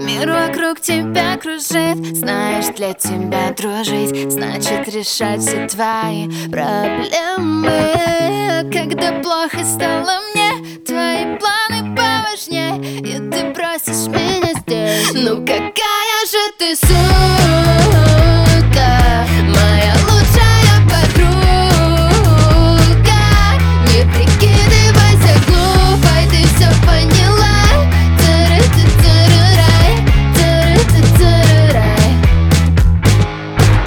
Мир вокруг тебя кружит. Знаешь, для тебя дружить значит решать все твои проблемы. Когда плохо стало мне, твои планы поважнее, и ты просишь меня здесь. Ну какая же ты сука, моя лучшая подруга. Не прикидывайся глупой, ты все поняла.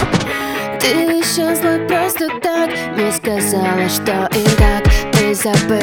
Ты исчезла просто так, не сказала, что и как. Ты забыла